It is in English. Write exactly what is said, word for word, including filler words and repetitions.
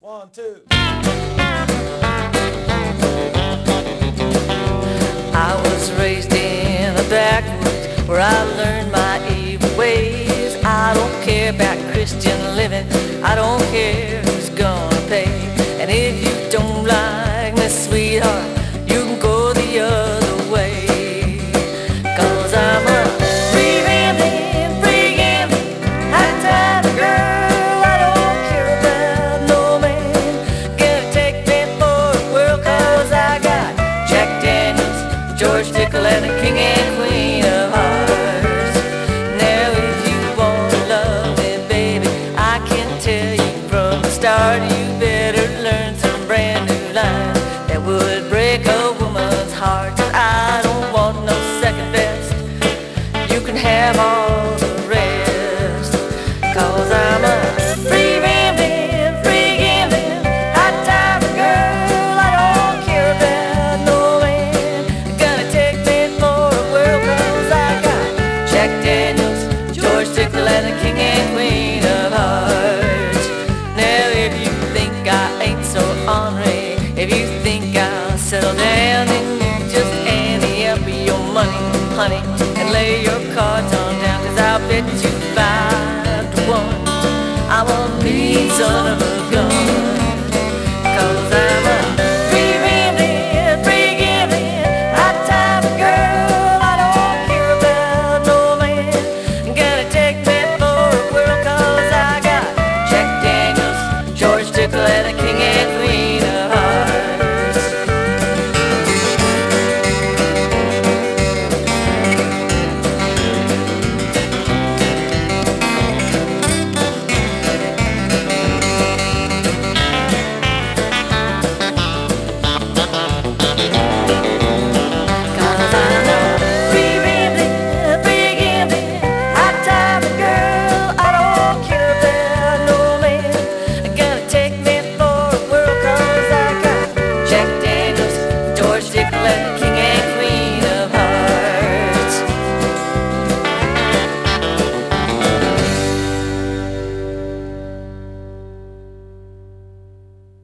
One, two. I was raised in the backwoods where I learned my evil ways. I don't care about Christian living, I don't care who's gonna pay. And if you don't like me, sweetheart, you can go the other way. Cause I'm a free gambling, free gambling, high time girl. I don't care about no man. Gonna take me for a whirl, cause I got Jack Daniels, George Dickel, and the king and queen of hearts. Now if you wanna love me, baby, I can tell you from the start, you better learn some brand new lines that would break a woman's heart. I don't want no second best, you can have all the rest. Cause I'm a free rambling, free gambling, hot time girl. I don't care about no man. Gonna take me for a whirl, cause I got Jack Daniels, George Dickel, and the king and queen of hearts. Now if you think I ain't so ornery, if you think I'll settle down, then you just ante up your money, honey, and lay your cards on down. Cause I'll bet you five to one I'm a mean son of a gun. Cause I'm a free rambling, free gambling, hot time girl. I don't care about no man. Gonna take me for a whirl, cause I got Jack Daniels, George Dickel, and a